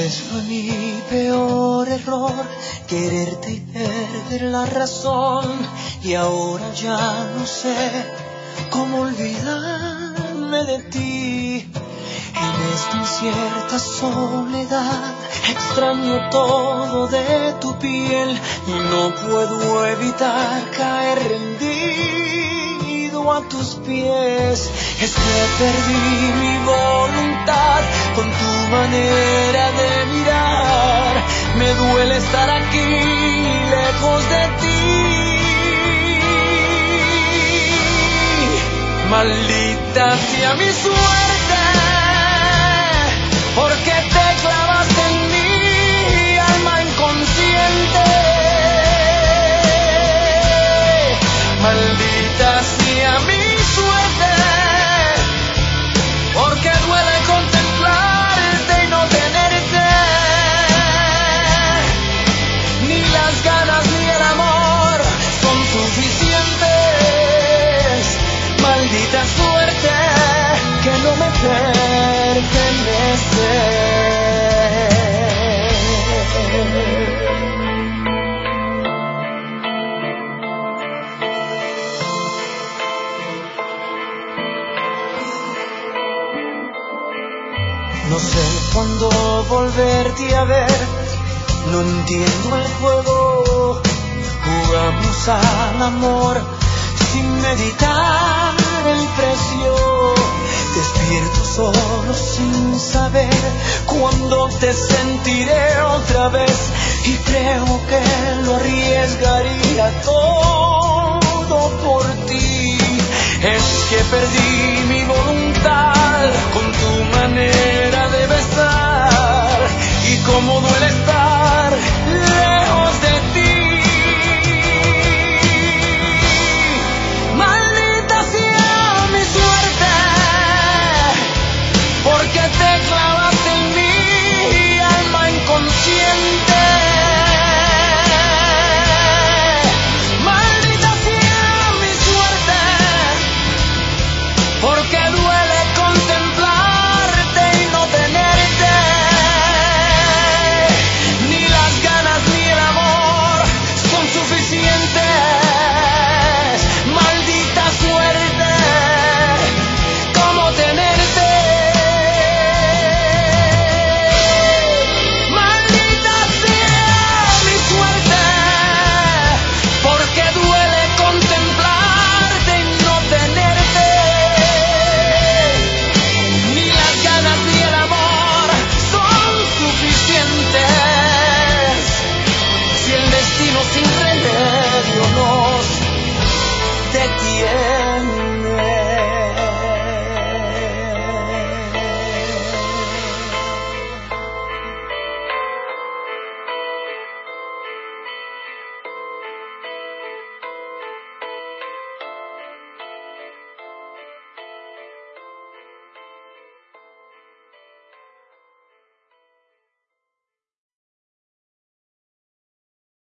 vez fue mi peor error quererte y perder la razón, y ahora ya no sé cómo olvidarme de ti. En esta incierta soledad extraño todo de tu piel y no puedo evitar caer rendido a tus pies. Es que perdí mi voluntad con tu manera de mirar. Me duele estar aquí lejos de ti. Maldita sea mi suerte, porque te clavaste en mi alma inconsciente. Maldita sea mi suerte, porque duele contemplarte y no tenerte. Ni las ganas ni el amor son suficientes. Maldita suerte que no me pertenece. No sé cuándo volverte a ver, no entiendo el juego. Jugamos al amor sin meditar el precio. Despierto solo sin saber cuándo te sentiré otra vez, y creo que lo arriesgaría todo por ti. Es que perdí mi voluntad con tu manera de besar, y cómo duele estar